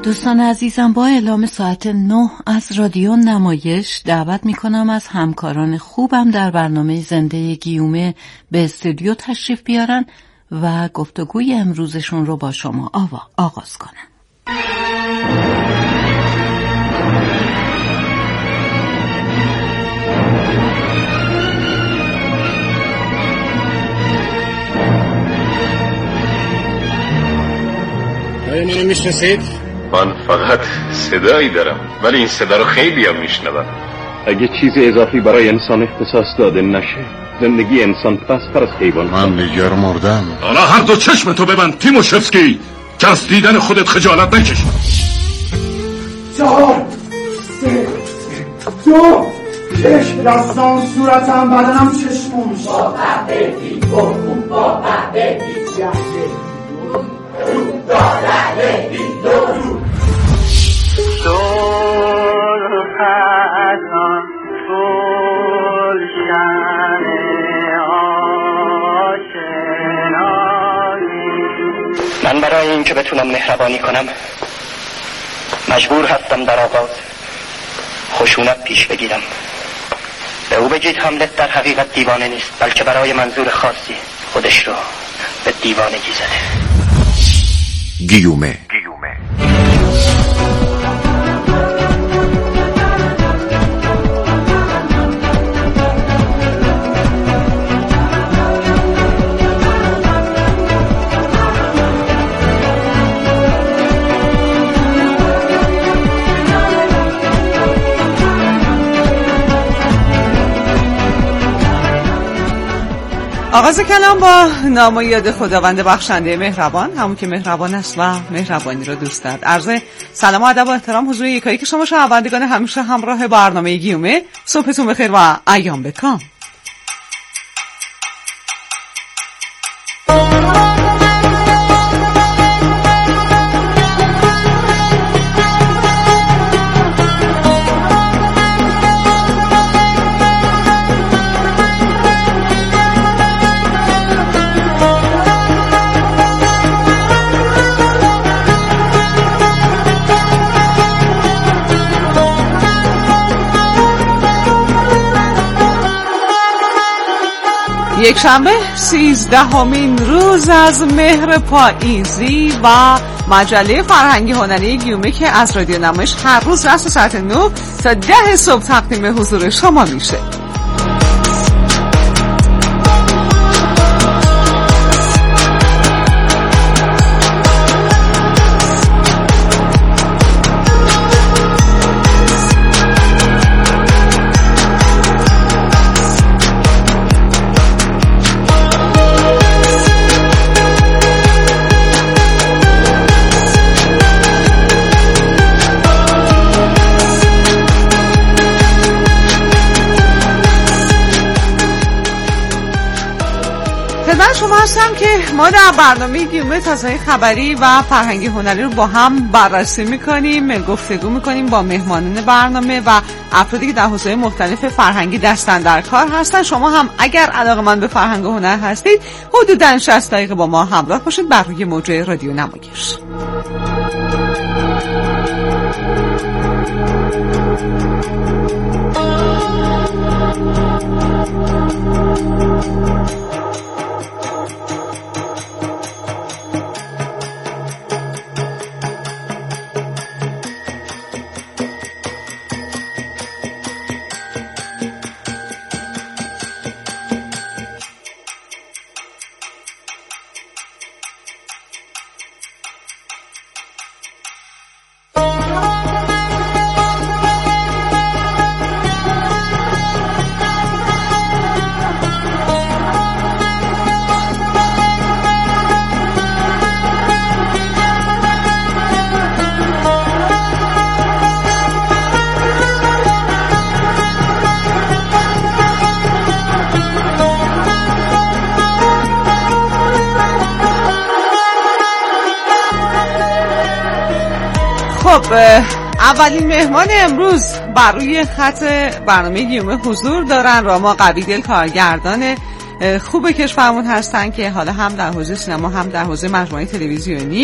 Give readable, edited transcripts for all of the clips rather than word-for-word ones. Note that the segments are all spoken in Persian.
دوستان عزیزم، با اعلام ساعت 9 از رادیو نمایش دعوت میکنم از همکاران خوبم در برنامه زنده گیومه به استودیو تشریف بیارن و گفتگوی امروزشون رو با شما آغاز کنن. اینو میشناسید؟ من فقط صدایی دارم، ولی این صدا رو خیلی هم میشنوم. اگه چیز اضافی برای انسان اختصاص داده نشه، زندگی انسان پست‌تر از حیوان. من دیگر مردم. حالا هر دو چشمتو ببند تیموشفسکی، که از دیدن خودت خجالت نکش. 4 3 2 1 دستان صورتم بدنم چشمون با قهوه‌ای گفتم با قهوه‌ای من برای اینکه بتونم مهربانی کنم مجبور هستم در آغاز خشونت پیش بگیرم. به او بگید هملت در حقیقت دیوانه نیست، بلکه برای منظور خاصی خودش رو به دیوانگی زده. گیومه. آغاز کلام با نام و یاد خداوند بخشنده مهربان، همون که مهربان است و مهربانی را دوست دارد. عرض سلام و ادب و احترام حضور یکایی که شما شنوندگان همیشه همراه برنامه گیومه. صبحتون بخیر و ایام بکام. یک شنبه 13مین روز از مهر پاییزی و مجله فرهنگی هنری گیومه که از رادیو نمایش هر روز رأس ساعت 9 تا 10 صبح تقدیم حضور شما میشه. شما هستم که ما در برنامه گیومه تازه خبری و فرهنگی هنری رو با هم بررسی میکنیم، گفتگو میکنیم با مهمانان برنامه و افرادی که در حوزه‌های مختلف فرهنگی دستن در کار هستن. شما هم اگر علاقه‌مند به فرهنگ و هنر هستید حدوداً 60 دقیقه با ما همراه باشید بر روی موج رادیو نمایش. خب اولین مهمان امروز بر روی خط برنامه گیومه حضور دارن. راما قویدل کارگردان خوب کشورمون هستن که حالا هم در حوزه سینما هم در حوزه مجموعه تلویزیونی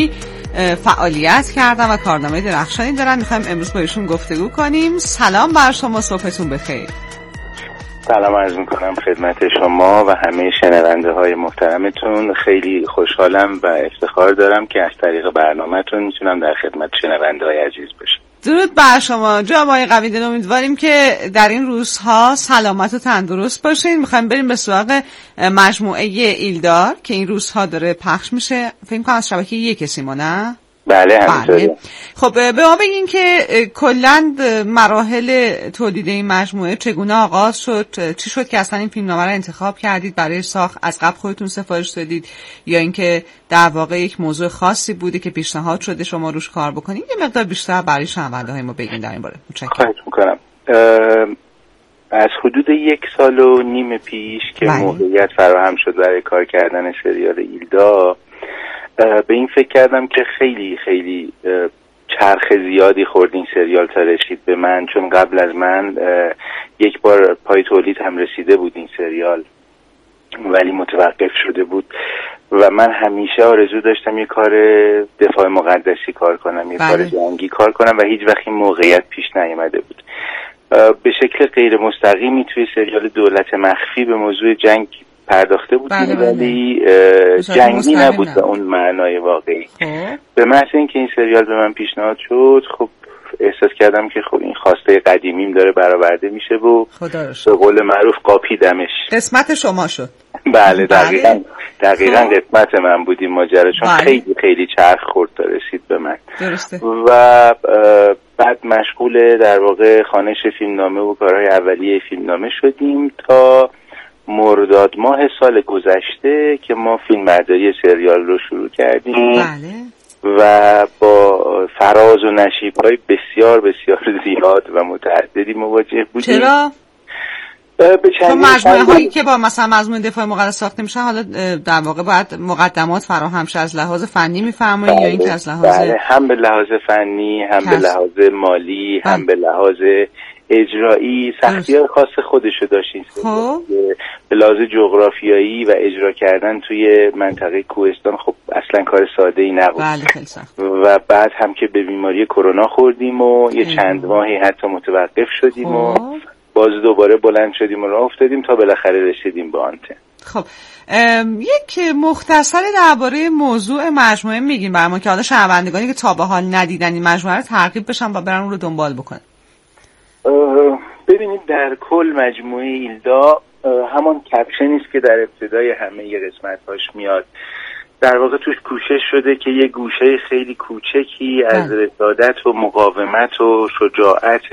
فعالیت کردن و کارنامه درخشانی دارن. میخوایم امروز با ایشون گفتگو کنیم. سلام بر شما، صبحتون بخیر. سلام عرض میکنم خدمت شما و همه شنونده های محترمتون. خیلی خوشحالم و افتخار دارم که از طریق برنامه‌تون میتونم در خدمت شنونده های عزیز باشم. درود بر شما جناب آقای قویدل، امیدواریم که در این روزها سلامت و تندرست باشین. میخوایم بریم به سراغ مجموعه ایلدار که این روزها داره پخش میشه، فکر کنم از شبکه یک سیما، نه؟ بله همینطوره. خب به ما بگین که کلاً مراحل تولید این مجموعه چگونه آغاز شد؟ چی شد که اصلا این فیلمنامه رو انتخاب کردید برای ساخت؟ از قبل خودتون سفارش دادید یا اینکه در واقع یک موضوع خاصی بوده که پیشنهاد شده شما روش کار بکنید؟ یه مقدار بیشتر برای شنونده های ما بگین در این باره. خواهش میکنم. از حدود 1.5 سال پیش که موقعیت فراهم شد برای کار کردن سریال ایلدا، به این فکر کردم که خیلی خیلی چرخ زیادی خورد این سریال تا رسید به من، چون قبل از من یک بار پای تولید هم رسیده بود این سریال ولی متوقف شده بود و من همیشه آرزو داشتم یه کار دفاع مقدسی کار کنم، یه کار جنگی کار کنم و هیچ وقت این موقعیت پیش نیامده بود. به شکل غیر مستقیمی توی سریال دولت مخفی به موضوع جنگ پرداخته بودیم ولی جنگی نبود به اون معنای واقعی. به محض اینکه این سریال به من پیشنهاد شد، خب احساس کردم که خب این خواسته قدیمیم داره برآورده میشه و به قول معروف قاپیدمش. قسمت شما شد. بله دقیقاً قسمت من بود این ماجرا، چون خیلی خیلی چرخ خورد تا رسید به من. درسته. و بعد مشغول در واقع خوانش فیلمنامه و کارهای اولیه فیلمنامه شدیم تا مرداد ماه سال گذشته که ما فیلمبرداری سریال رو شروع کردیم. بله. و با فراز و نشیب‌های بسیار بسیار زیاد و متعددی مواجه بودیم. چرا؟ چون مجموعه هایی که با مثلا مضمون دفاع مقدس ساخته میشن، حالا در واقع باید مقدمات فراهم شه. از لحاظ فنی میفرمایید یا اینکه از لحاظ هم به لحاظ فنی، هم به لحاظ مالی، هم به لحاظ اجرایی سختی‌های خاص خودشو داشت این سریال. به لحاظ جغرافیایی و اجرا کردن توی منطقه کوهستان خب اصلا کار ساده‌ای نبود. بله خیلی سخت. و بعد هم که به بیماری کرونا خوردیم و یه چند ماهی حتی متوقف شدیم و باز دوباره بلند شدیم و راه افتادیم تا بالاخره رسیدیم به آنتن. خب یک مختصر درباره موضوع مجموعه میگیم برام که حالا شنوندگانی که تا به حال ندیدن این مجموعه رو ترغیب بشن و برن اون رو دنبال بکنن. ببینید در کل مجموعه ایلدا همان کپشنی است که در ابتدای همه قسمت‌هاش میاد. در واقع توش کوشش شده که یه گوشه خیلی کوچکی از رسادت و مقاومت و شجاعت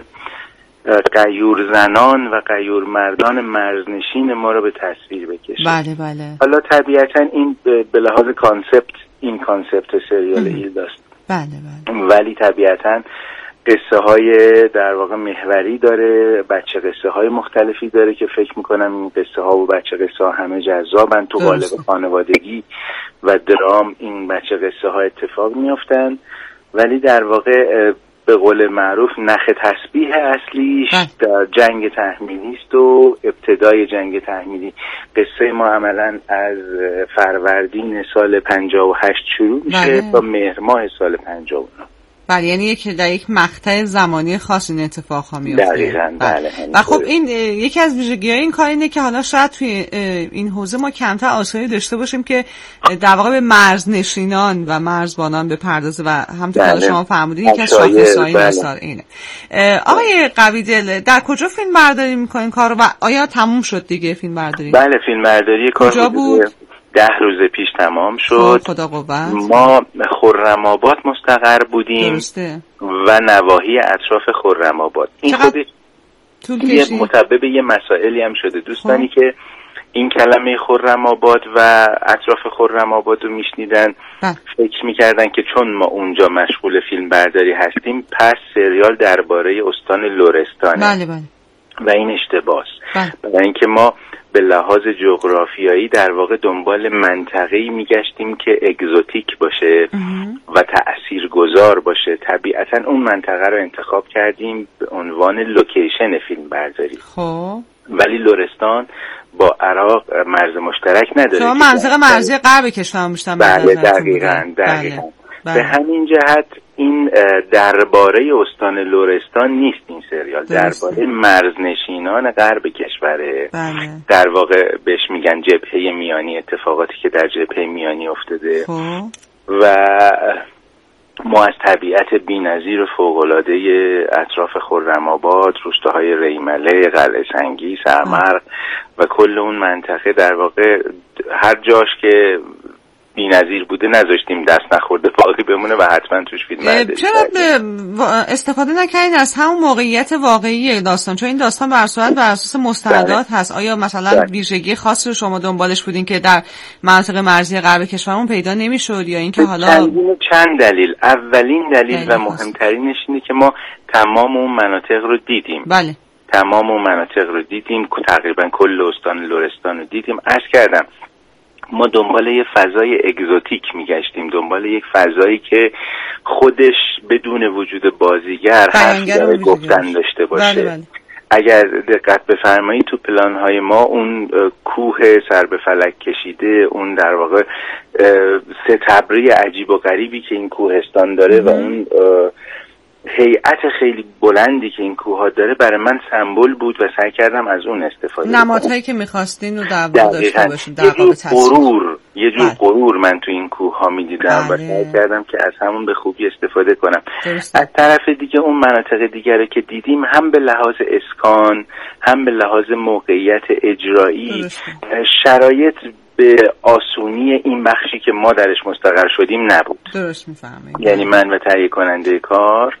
غیور زنان و غیور مردان مرزنشین ما رو به تصویر بکشه. بله بله. حالا طبیعتا این به لحاظ کانسپت سریال ایلداست. بله بله. ولی طبیعتا قصه های در واقع محوری داره، بچه قصه های مختلفی داره که فکر میکنم این قصه ها و بچه قصه ها همه جذابن. تو قالب خانوادگی و درام این بچه قصه ها اتفاق میافتن، ولی در واقع به قول معروف نخ تسبیح اصلیش در جنگ تحمیلی است و ابتدای جنگ تحمیلی. قصه ما عملا از فروردین سال 58 شروع میشه تا مهر ماه سال 59. بله، یعنی در یک مقطع زمانی خاص این اتفاق ها میفته. دقیقاً بله. و خب این یکی از ویژگی‌های این کار اینه که حالا شاید توی این حوزه ما کمتر آثاری داشته باشیم که در واقع به مرزنشینان و مرزبانان بپردازه و همونطور که شما فرمودین یکی از شاخص‌های آثار اینه. آقای قویدل در کجا فیلم برداری می‌کنین کارو و آیا تموم شد دیگه فیلم برداری؟ بله فیلم برداری کار بود. 10 روز پیش تمام شد. خدا قوت. ما خرم‌آباد مستقر بودیم. درسته. و نواحی اطراف خرم‌آباد. این خودش یه متسبب یه مسائلی هم شده. دوستانی که این کلمه خرم‌آباد و اطراف خرم‌آباد رو میشنیدن فکر میکردن که چون ما اونجا مشغول فیلم برداری هستیم پس سریال درباره استان لرستانه. بله بله. و این اشتباهه. برای اینکه ما به لحاظ جغرافیایی در واقع دنبال منطقه‌ای میگشتیم که اگزوتیک باشه و تأثیرگذار باشه. طبیعتاً اون منطقه رو انتخاب کردیم به عنوان لوکیشن فیلم برداری. خب ولی لرستان با عراق مرز مشترک نداره. شما منطقه مرزی غرب کشور میشتن. بله دقیقاً. به همین جهت این درباره استان لرستان نیست این سریال، درباره مرزنشینان غرب کشوره. در واقع بهش میگن جبهه میانی، اتفاقاتی که در جبهه میانی افتاده و ما از طبیعت بی‌نظیر و فوق‌العاده اطراف خرم‌آباد، روستاهای ریمله، قلعه سنگی، سرمرغ و کل اون منطقه در واقع هر جاش که بی‌نظیر بوده نذاشتیم دست نخورده باقی بمونه و حتما توش فیلم برداری چرا استفاده نکردین از همون موقعیت واقعی داستان؟ چون این داستان بر اساس مستندات هست. آیا مثلا ویژگی خاصی رو شما دنبالش بودین که در مناطق مرزی غرب کشورمون پیدا نمیشد، یا اینکه حالا چند دلیل؟ اولین دلیل و مهمترینش اینه که ما تمام اون مناطق رو دیدیم. بله، تمام اون مناطق رو دیدیم، تقریبا کل استان لرستان رو دیدیم. عرض کردم ما دنبال یه فضای اگزوتیک میگشتیم، دنبال یک فضایی که خودش بدون وجود بازیگر حرفی گفتن داشته باشه. بله. اگر دقت بفرمایید تو پلان‌های ما اون کوه سر به فلک کشیده، اون در واقع ستبری عجیب و غریبی که این کوهستان داره و اون هیئت خیلی بلندی که این کوه ها داره برای من سمبل بود و سعی کردم از اون استفاده کنم. نمادهایی که می‌خواستین رو در واقع داشته باشین، یه جور غرور من تو این کوه ها می‌دیدم و سعی کردم که از همون به خوبی استفاده کنم. از طرف دیگه اون مناطق دیگه که دیدیم هم به لحاظ اسکان هم به لحاظ موقعیت اجرایی شرایط به آسونی این بخشی که ما درش مستقر شدیم نبود. درست میفهمید. یعنی من و تهیه کننده کار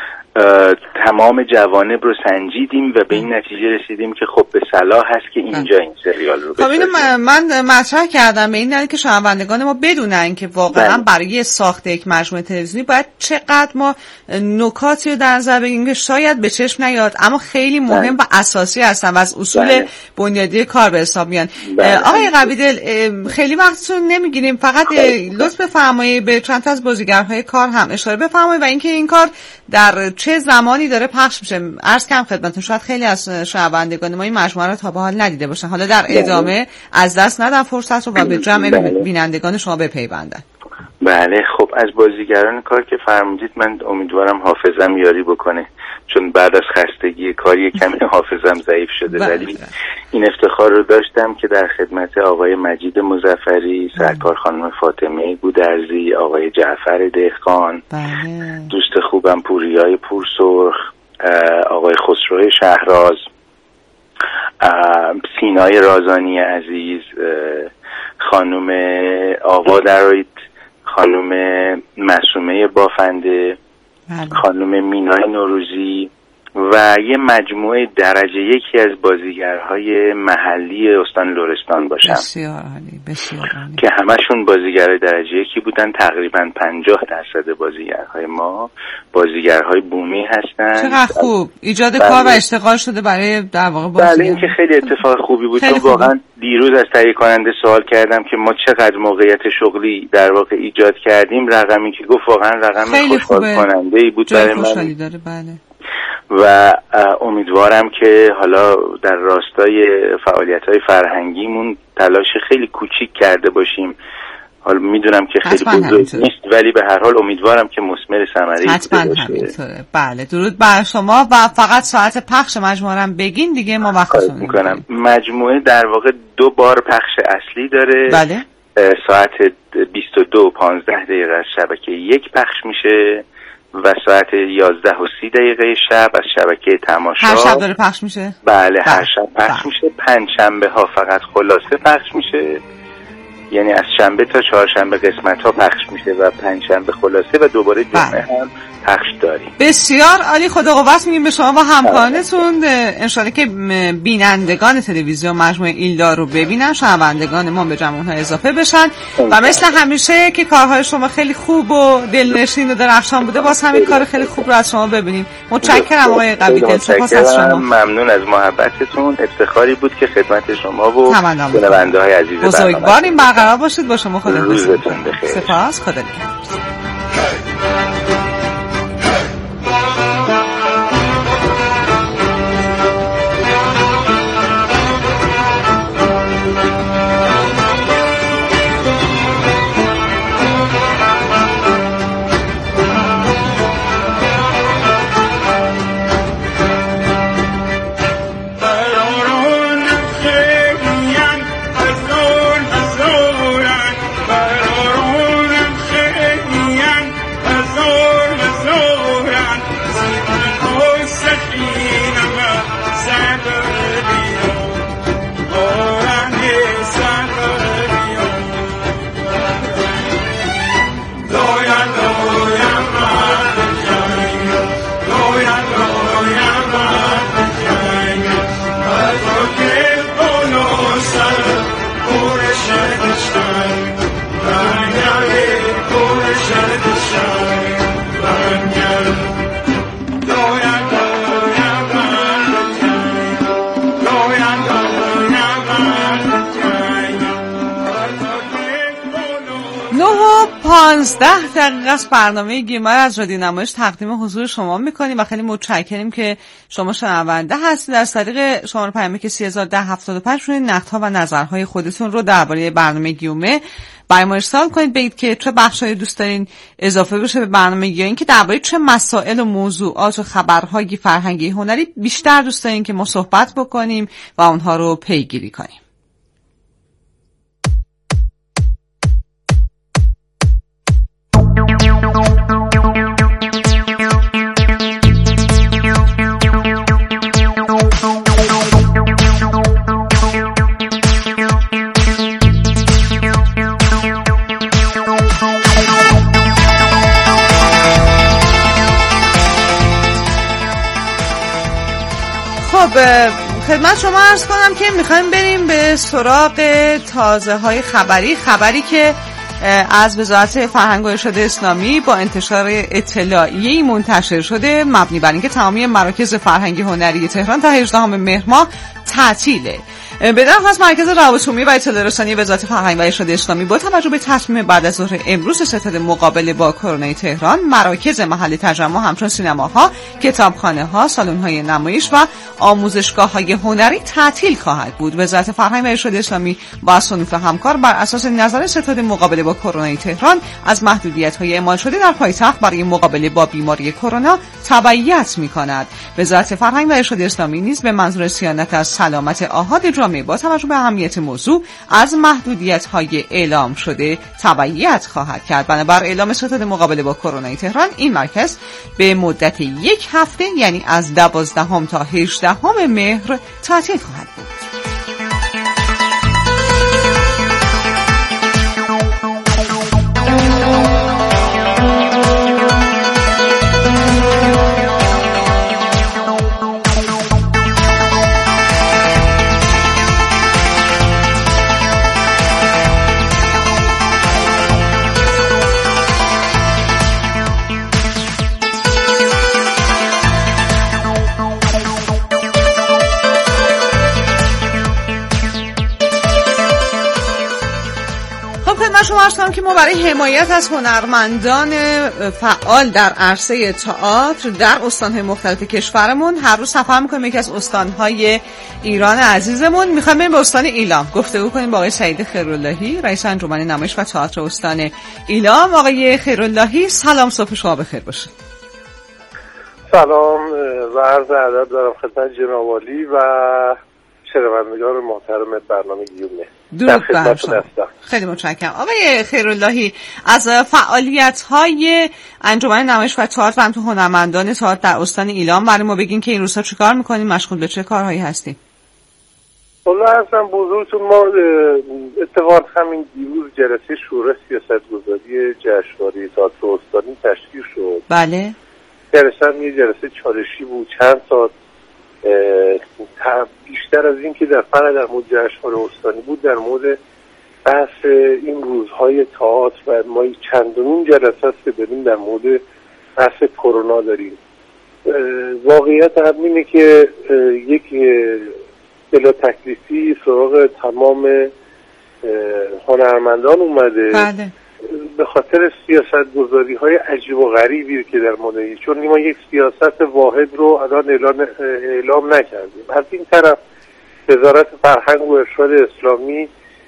تمام جوانب رو سنجیدیم و به این نتیجه رسیدیم که خب به صلاح هست که اینجا این سریال رو بسازیم. خب اینو من مطرح کردم به این دلیل که شنوندگان ما بدونن که واقعا برای ساخت یک مجموعه تلویزیونی باید چقدر ما نکاتی رو در نظر بگیریم که شاید به چشم نیاد اما خیلی مهم و اساسی هستن و از اصول بنیادی کار به حساب میان. آقای قویدل خیلی وقتتون نمیگیریم، فقط لطف بفرمایید به چند تا از بازیگرهای کار هم اشاره بفرمایید و اینکه این کار در چه زمانی داره پخش میشه. عرض کنم خدمتتون شاید خیلی از شنوندگان ما این مجموعه رو تا به حال ندیده باشن، حالا در ادامه از دست ندن فرصت رو و به جمع بینندگان شما بپیوندن. بله، خب از بازیگران کار که فرمودید من امیدوارم حافظم یاری بکنه، چون بعد از خستگی کاری کمی حافظم ضعیف شده. ولی این افتخار رو داشتم که در خدمت آقای مجید مظفری، سرکار خانم فاطمه گودرزی، آقای جعفر دهقان، دوست خوبم پوریای پورسرخ، آقای خسرو شهراز، سینای رازانی عزیز، خانم آوا درایت، خانم معصومه بافنده، خانم مینای نوروزی و یه مجموعه درجه یکی از بازیگرهای محلی استان لرستان باشم. بسیار عالی، بسیار عالی. که همشون بازیگرای درجه یکی بودن. تقریبا 50% بازیگرهای ما بازیگرهای بومی هستن. چقدر خوب ایجاد کار و اشتغال شده برای در واقع بازیگر. بله، این که خیلی اتفاق خوبی بود. چون واقعا دیروز از تهیه کننده سوال کردم که ما چقدر موقعیت شغلی در واقع ایجاد کردیم. رقمی که گفت واقعا رقم خوشحال کننده ای بود برای من. داره. بله. و امیدوارم که حالا در راستای فعالیت‌های فرهنگیمون تلاش خیلی کوچیک کرده باشیم. حالا میدونم که خیلی بزرگ نیست ولی به هر حال امیدوارم که مثمر ثمره‌ای باشه. بله، درود بر شما و فقط ساعت پخش مجموعه رو بگین دیگه ما وقتتون میکنم. مجموعه در واقع 2 بار پخش اصلی داره. بله. ساعت 22:15 از شبکه 1 پخش میشه و ساعت 11:30 شب از شبکه تماشا. هر شب داره پخش میشه؟ بله، هر شب پخش میشه. 5 شنبه ها فقط خلاصه پخش میشه، یعنی از شنبه تا چهارشنبه قسمت ها پخش میشه و 5 شنبه خلاصه و دوباره جمعه هم پخش داریم. بسیار عالی، خدا قوت میگیم به شما و همکارانتون. انشالله که بینندگان تلویزیون مجموعه ایلدا رو ببینن، شنوندگان ما به جمع اونها اضافه بشن و مثل همیشه که کارهای شما خیلی خوب و دلنشین و درخشان بوده، باز همین کار خیلی خوب رو از شما ببینیم. متشکرم آقای قویدل، سپاس از شما. ممنون از محبتتون. افتخاری بود که خدمت شما و شنونده‌های عزیز بزرگواریم برقرار باشید. با شما خدا روزتون بخیر. سپاس، خدا نگهدار. و 15 دقیقه از برنامه گیومه از رادیو نمایش تقدیم حضور شما میکنیم و خیلی متشکریم که شما شنونده هستید. از طریق شماره پیامک 301075 روی نقدها و نظرهای خودتون رو درباره برنامه گیومه برای ما ارسال کنید. بگید که چه بخشایی دوست دارین اضافه بشه به برنامه یا اینکه درباره چه مسائل و موضوعات و خبرهای فرهنگی هنری بیشتر دوست دارین که ما صحبت بکنیم و اونها رو پیگیری کنیم. خدمت شما عرض کنم که میخوایم بریم به سراغ تازه های خبری که از وزارت فرهنگ و ارشاد اسلامی با انتشار اطلاعیه‌ای منتشر شده مبنی بر اینکه تمامی مراکز فرهنگی هنری تهران تا 18 مهر ماه تعطیله. به درخواست مرکز روابط عمومی و اطلاع رسانی وزارت فرهنگ و ارشاد اسلامی با توجه به تصمیم بعد از ظهر امروز ستاد مقابله با کرونا تهران، مراکز محل تجمع همچون سینماها، کتابخانه‌ها، سالن‌های نمایش و آموزشگاه‌های هنری تعطیل خواهد بود. وزارت فرهنگ و ارشاد اسلامی با صنوف همکار بر اساس نظر ستاد مقابله با کرونا تهران از محدودیت‌های اعمال شده در پایتخت برای مقابله با بیماری کرونا تبعیت می‌کند. وزارت فرهنگ و ارشاد اسلامی نیز به منظور صیانت از سلامت آحاد جامعه با توجه به اهمیت موضوع از محدودیت‌های اعلام شده تبعیت خواهد کرد. بنابر اعلام ستاد مقابله با کرونا تهران، این مرکز به مدت 1 هفته یعنی از 12 تا 18 مهر تعطیل خواهد بود. شما عرض کنم که ما برای حمایت از هنرمندان فعال در عرصه تئاتر در استان‌های مختلف کشورمون هر روز سفر می‌کنیم یکی از استان‌های ایران عزیزمون. می‌خوایم بریم به استان ایلام گفتگو کنیم با آقای سعید خیراللهی، رئیس انجمن نمایش و تئاتر استان ایلام. آقای خیراللهی سلام، صبح شما بخیر باشه. سلام و عرض ادب دارم خدمت جناب عالی و شنوندگان محترم برنامه گیومه. درود بر شما. خیلی متشکرم. آقای خیراللهی، از فعالیت‌های انجمن نمایش و تئاتر و همچنین هنرمندان تئاتر در استان ایلام برای ما بگین که این روزها چیکار می‌کنین، مشغول به چه کارهایی هستین؟ والله اصلا بزرگتون ما اتفاقا همین دیروز جلسه شورای سیاست‌گذاری جشنواره تئاتر استانی تشکیل شد. بله. جلسه یه جلسه چالشی بود، چند ساعت بیشتر از این که در فقط در مورد جشنواره استانی بود، در مورد بحث این روزهای تئاتر و ما چندمین جلسه است که داریم در مورد بحث کرونا داریم. واقعیت همینه که یک بلا تکلیفی سراغ تمام هنرمندان اومده. بله. به خاطر سیاست گذاری های عجیب و غریبی که در مورد، چون ما یک سیاست واحد رو الان اعلام نکردیم. از این طرف وزارت فرهنگ و ارشاد اسلامی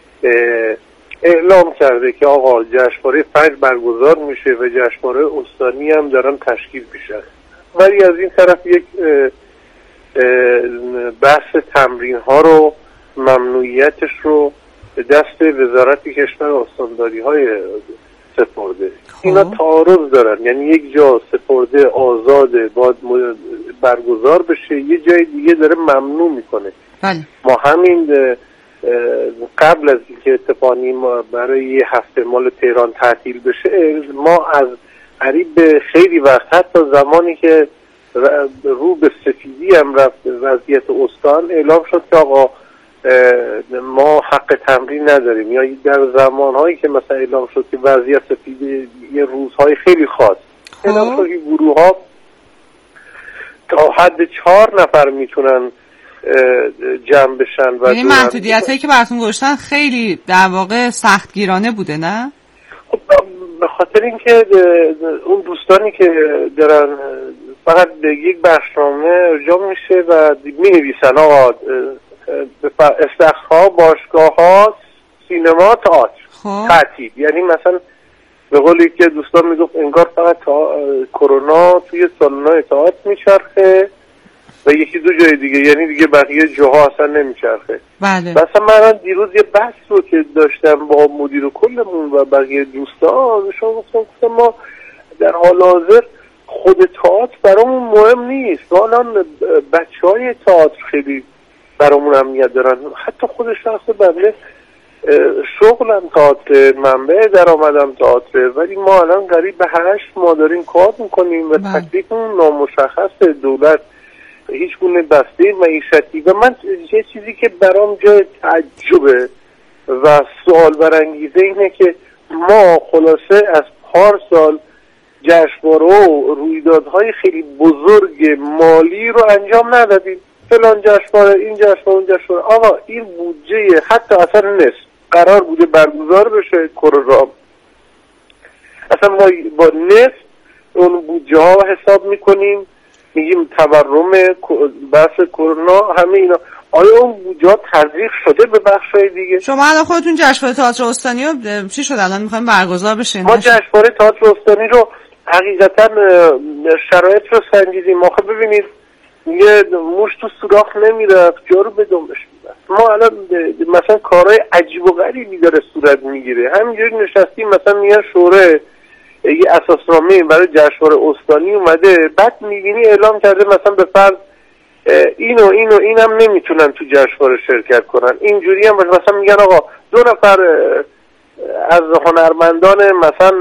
اعلام کرده که آقا جشنواره فجر برگزار میشه و جشنواره استانی هم دارن تشکیل میشن، ولی از این طرف یک بحث تمرین ها رو، ممنوعیتش رو به دست وزارت کشور استانداری های سپرده. اینا تعارض دارن، یعنی یک جا سپرده آزاده باید برگزار بشه، یه جای دیگه داره ممنوع میکنه. ما همین قبل از اینکه اتفاقی برای یه هفته مال تهران تعطیل بشه، ما از قریب به خیلی وقت، حتی زمانی که رو به سفیدی هم رفت وضعیت استان، اعلام شد که آقا ما حق تمرین نداریم، یا در زمانهایی که مثلا اعلام شد که وضعیت سپیده یه روزهای خیلی خاص اعلام شد که گروه ها تا حد 4 نفر میتونن جمع بشن و یعنی محدودیت هایی که براتون گذاشتن خیلی در واقع سختگیرانه بوده نه؟ خب به خاطر اینکه اون دوستانی که دارن فقط به یک بخشنامه ارجاع میشه و می نویسن آقا استخرها، باشگاه ها، سینما، تئاتر تعطیل. یعنی مثلا به قولی که دوستان میگفت انگار فقط کرونا توی سالن‌های تئاتر میچرخه و یکی دو جای دیگه، یعنی دیگه بقیه جاها اصلا نمیچرخه. بله. مثلا من دیروز یه بحث رو که داشتم با مدیر کلمون و بقیه دوستان گفتم ما در حال حاضر خود تئاتر برامون مهم نیست، الان بچهای تئاتر خیلی برامون اهمیت دارن. حتی خود شخص بنده شغلم تئاتر، منبع درآمدم تئاتر، ولی ما الان قریب به 8 ماه داریم کار میکنیم و تکلیفمون نامشخص، دولت هیچ گونه بسته معیشتی. و من یه چیزی که برام جای تعجبه و سوال برانگیزه اینه که ما خلاصه از پارسال جشنواره و رویدادهای خیلی بزرگ مالی رو انجام ندادیم. فلان جشنواره، این جشنواره، اون جشنواره. آقا این بودجه حتی اصلا نصف قرار بوده برگزار بشه کرونا، اصلا ما با نصف اون بودجه ها حساب میکنیم، میگیم تورم بحث کرونا همه اینا. آیا اون بودجه ها تزریق شده به بخشای دیگه؟ شما الان خودتون جشنواره تئاتر استانی رو چی شد الان میخوایم برگزار بشه؟ ما جشنواره تئاتر استانی رو حقیقتا شرایط رو سنجیدیم. آخه ببینید یه موش تو سوراخ نمیرفت جارو به دنبش میبست. ما الان مثلا کارهای عجیب و غریبی داره صورت میگیره. همینجوری نشستیم مثلا میان شورای یه اساسنامه برای جشنواره استانی اومده، بعد میبینی اعلام کرده مثلا به فرض اینم نمیتونن تو جشنواره شرکت کنن. اینجوری هم مثلا میگن آقا 2 نفر از هنرمندان مثلا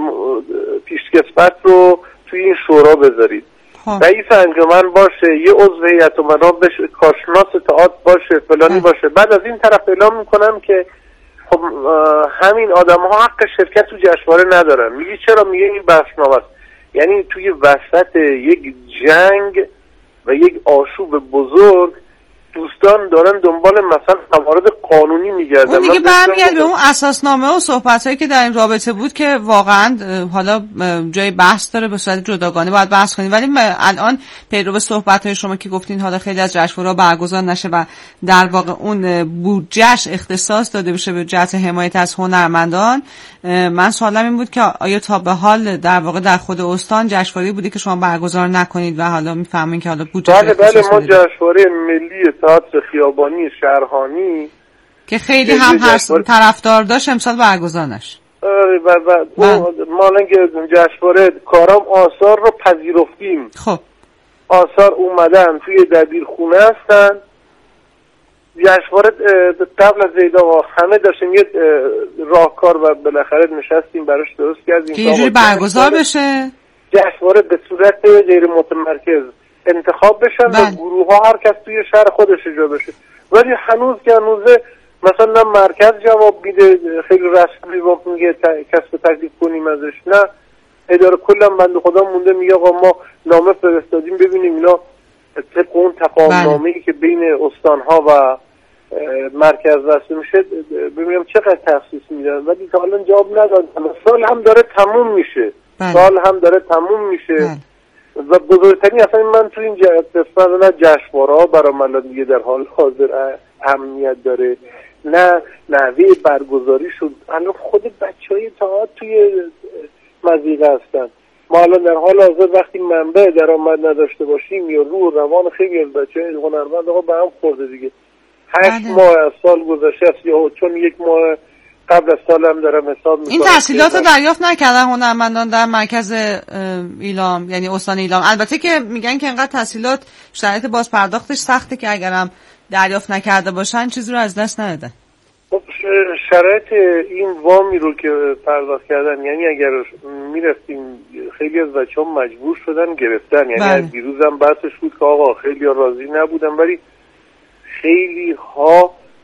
پیشکسوت رو توی این شورا بذارید، رئیس انجمن باشه، یه عضو هیئت امنا بشه، کارشناس تئاتر باشه، فلانی باشه. بعد از این طرف اعلام میکنم که خب همین آدم ها حق شرکت تو جشنواره ندارن. میگی چرا؟ میگه این بخشنامه است. یعنی توی وسط یک جنگ و یک آشوب بزرگ دوستان دارن دنبال مثلا موارد قانونی میگردن. اون دیگه برمیگرد به اون اساسنامه و صحبتایی که در این رابطه بود که واقعا حالا جای بحث داره، به صورت جداگانه باید بحث کنیم. ولی الان پیرو به صحبت‌های شما که گفتین حالا خیلی از جشنواره‌ها برگزار نشه و در واقع اون بودجهش اختصاص داده بشه به جهت حمایت از هنرمندان، من سوالم این بود که آیا تا به حال در واقع در خود استان جشنواره‌ای بوده که شما برگزار نکنید و حالا میفهمین که حالا بودجه بله ما جشنواره ملی تئاتر خیابانی شهرهانی که خیلی هم هر طرفدار داشت امسال برگزار نشد. ما الان که جشنواره کارام آثار رو پذیرفتیم. خب آثار اومدن توی دبیرخونه هستن. جشنواره قبل از عید همه داشتیم یه راهکار و بالاخره نشستیم براش درست کردیم که اینجوری برگزار بشه. جشنواره به صورت غیر متمرکز انتخاب بشن و گروه ها هر کس توی شهر خودش اجرا بشه. ولی هنوز که هنوزه مثلا مرکز جواب میده، خیلی رسمی جواب میگه کسب تکلیف کنیم ازش، نه اداره کلم بنده خدا مونده میگه آقا ما نامه فرستادیم ببینیم اینا طبق اون تفاهم‌نامه‌ای که بین استان‌ها و مرکز وصل میشه ببینیم چقدر تخصیص میدن. ولی تا الان جواب ندادن. سال هم داره تموم میشه و بزرگترین اصلا من تو این قسمت جشنواره‌ها برای من دیگه در حال حاضر اهمیت داره، نه نحوه برگزاری شد. الان خود بچهای تئاتر توی مضیقه هستن. ما الان در حال حاضر وقتی منبع درآمد نداشته باشیم یا روح روان خیلی از بچهای هنرمند آقا به هم خورده دیگه. 8 ماه از سال گذشته است یا چون 1 ماه قبل از سال هم دارم حساب میکنم. این تحصیلات رو دریافت نکردن هنرمندان در مرکز ایلام یعنی استان ایلام؟ البته که میگن که اینقدر تحصیلات شرایط باز پرداختش سخته که اگرم دریافت نکرده باشن چیزی رو از دست ندادن. خب شرایط این وامی رو که پرداخت کردن، یعنی اگر میرفتیم خیلی از بچه‌ها مجبور شدن گرفتن. یعنی از دیروز هم بحثش بود که آقا خیلی راضی نبودن ولی خیلی ها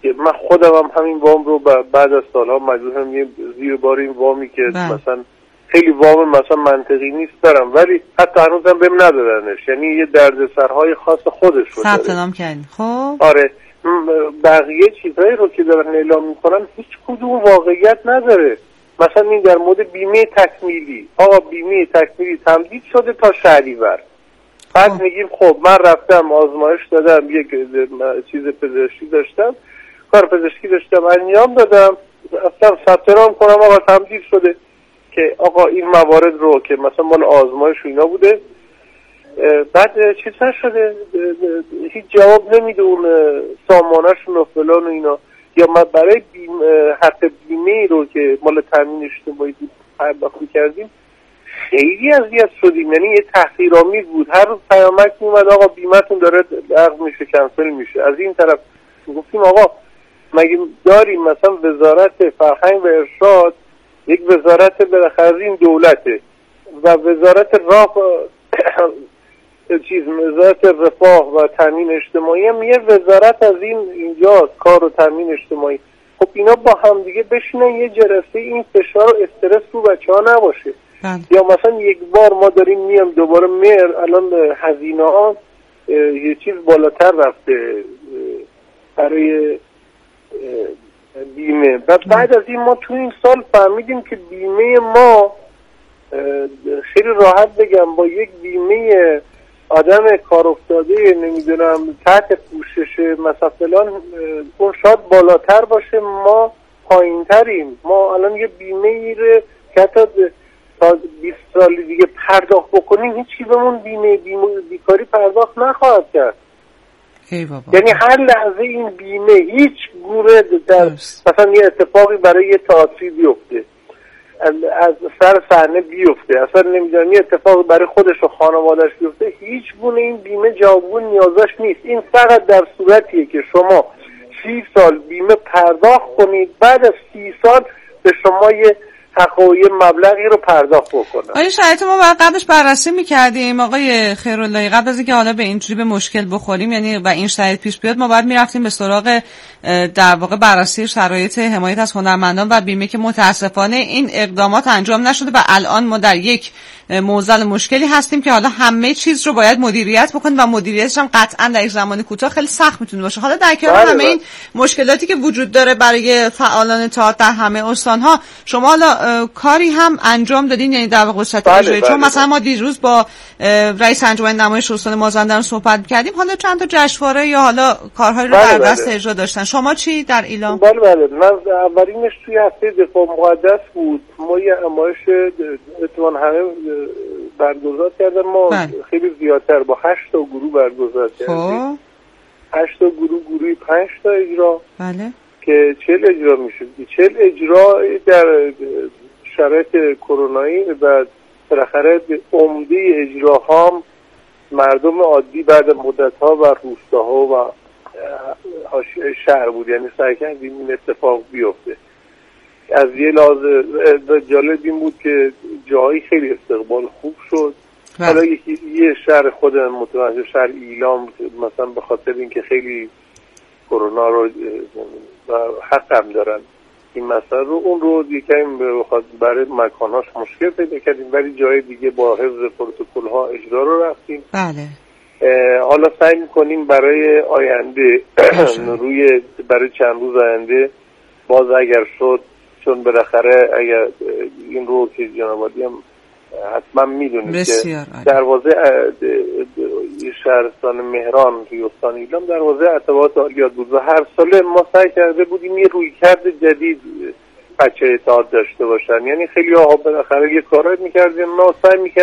که من خودم هم همین وام رو بعد از سالها مجبورم یه زیر بار این وامی که مثلا خیلی وام مثلا منطقی نیست دارم، ولی حتی هنوزم بهم ندادنش، یعنی یه دردسرهای خاص خودش رو داره. ثبت نام کردین؟ خب آره، بقیه چیزهایی رو که دارن اعلام میکنن هیچ کدوم واقعیت نداره. مثلا این در مورد بیمه تکمیلی، آقا بیمه تکمیلی تمدید شده تا شهریور، بعد میگیم خب من رفتم آزمایش دادم، یک چیز پزشکی داشتم، کار پزشکی داشتم انجام دادم، رفتم ثبت نام کنم آقا تمدید شده، که آقا این موارد رو که مثلا مال آزمایش و اینا بوده، بعد چیز نشده، هیچ جواب نمیده اون سامانه‌شون و فلان و اینا. یا ما برای حق بیمه رو که مال تامین اجتماعی پرداخت کردیم خیلی اذیت شدیم، یعنی یه تحقیرآمیز بود، هر روز پیامک میومد آقا بیمه‌تون داره لغو میشه، کنسل میشه. از این طرف گفتیم آقا مگه داریم مثلا وزارت فرهنگ و ارشاد، یک وزارت بالاخره این دولته، و وزارت وزارت رفاه و تامین اجتماعی هم یه وزارت از اینجاست، کار و تامین اجتماعی. خب اینا با هم دیگه بشینن یه جلسه، این فشار و استرس رو بچه‌ها نباشه. یا مثلا یک بار ما داریم میام دوباره الان هزینه ها یه چیز بالاتر رفته برای بیمه، و بعد از این ما تو این سال فهمیدیم که بیمه ما خیلی راحت بگم با یک بیمه آدم کار افتاده نمیدونم تحت پوشش مثلا فلان اون شاید بالاتر باشه، ما پایین تریم. ما الان یه بیمه ایره که حتی تا 20 سال دیگه پرداخت بکنیم هیچی بهمون بیمه بیکاری پرداخت نخواهد کرد. یعنی هر لحظه این بیمه هیچ گونه در مثلا یه اتفاقی برای یه تئاتری بیفته، از سر صحنه بیفته، اصلا نمیدونم یه اتفاقی برای خودش و خانواده‌اش بیفته، هیچ گونه این بیمه جوابگو نیازش نیست. این فقط در صورتیه که شما 30 سال بیمه پرداخت کنید، بعد از 30 سال به شما یه حقوقی مبلغی رو پرداخت بکنن. آیا شرایط ما باید قبلش بررسی می‌کردیم آقای خیراللهی، قبل از اینکه حالا به اینجوری به مشکل بخوریم، یعنی و این شرایط پیش بیاد ما باید می‌رفتیم به سراغ در واقع بررسی شرایط حمایت از هنرمندان و بیمه که متاسفانه این اقدامات انجام نشده و الان ما در یک معضل مشکلی هستیم که حالا همه چیز رو باید مدیریت بکنیم و مدیریتش هم قطعا در یک زمان کوتاه خیلی سخت میتونه باشه. حالا در کنار همه این مشکلاتی که وجود داره برای فعالان تئاتر در همه استان‌ها، شما حالا کاری هم انجام دادین، یعنی در واقع صورت اجرایی؟ چون مثلا ما دیروز با رئیس انجمن نمایش استان مازندران صحبت کردیم، حالا چند تا جشنواره یا حالا کارهایی رو در دست اجرا داشتن. شما چی در ایلام؟ بله من اولینش توی هفته دفاع مقدس بود، ما یه نمایش اتفاقا همه برگزار کردن، ما خیلی زیادتر با 8 تا گروه برگزار کردیم. 8 تا گروهی 5 تا اجرا، بله، که 40 اجرا میشه. 40 اجرا در شرایط کرونایی و بالاخره عمده اجراها مردم عادی بعد مدت‌ها و روستاها و حاشیه شهر بود، یعنی سعی کردیم این اتفاق بیفته. از یه لحاظ جالب این بود که جایی خیلی استقبال خوب شد. حالا یه شهر خودم متوجه شهر ایلام مثلا به خاطر اینکه خیلی کرونا رو حقم دارن این مسئله رو، اون رو یکم برای مکانهاش مشکل پیدا کردیم، ولی جای دیگه با حفظ پروتکل ها اجرا رو رفتیم. بله. حالا سعی می‌کنیم برای آینده برای چند روز آینده باز اگر شد، چون بالاخره اگر این رو که جناب عالی هم حتما میدونید که دروازه شهرستان مهران توی استان ایلام دروازه ارتباطات عالیات بود و هر ساله ما سعی کرده بودیم یه رویکرد جدید بچه اتحاد داشته باشن. یعنی خیلی ها بالاخره یه کارایی میکردیم، ما سعی میکردیم